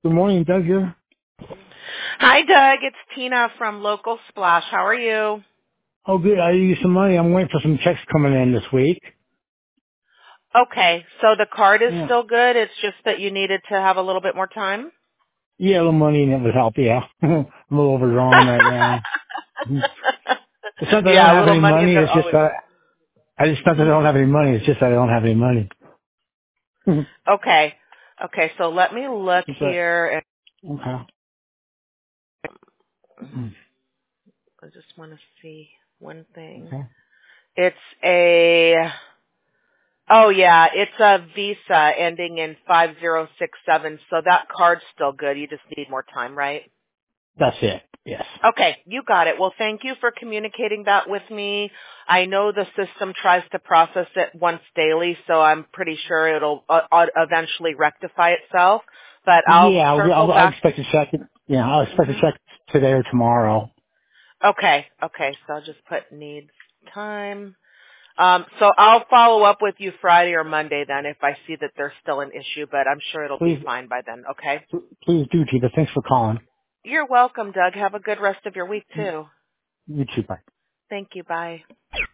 Good morning, Doug here. Hi, Doug. It's Tina from Local Splash. How are you? Oh, good. I owe you some money. I'm waiting for some checks coming in this week. Okay, so the card is Yeah. still good. It's just that you needed to have a little bit more time? Yeah, a little money and it would help, yeah. I'm a little overdrawn right now. It's not that I don't Yeah, a have little any money money, that it's just always that helps. it's not that I don't have any money, it's just that I don't have any money. Okay. Okay, so let me look It's a, here. okay. I just want to see one thing. Okay. It's oh yeah, it's a Visa ending in 5067, so that card's still good. You just need more time, right? That's it. Yes. Okay, you got it. Well, thank you for communicating that with me. I know the system tries to process it once daily, so I'm pretty sure it'll eventually rectify itself. But I'll Yeah, circle I'll back. expect a check. Yeah, I'll expect a hmm check today or tomorrow. Okay, so I'll just put needs time. So I'll follow up with you Friday or Monday then if I see that there's still an issue, but I'm sure it'll be Please, fine by then, okay? please do, Chica. Thanks for calling. You're welcome, Doug. Have a good rest of your week, too. You too, bye. Thank you. Bye.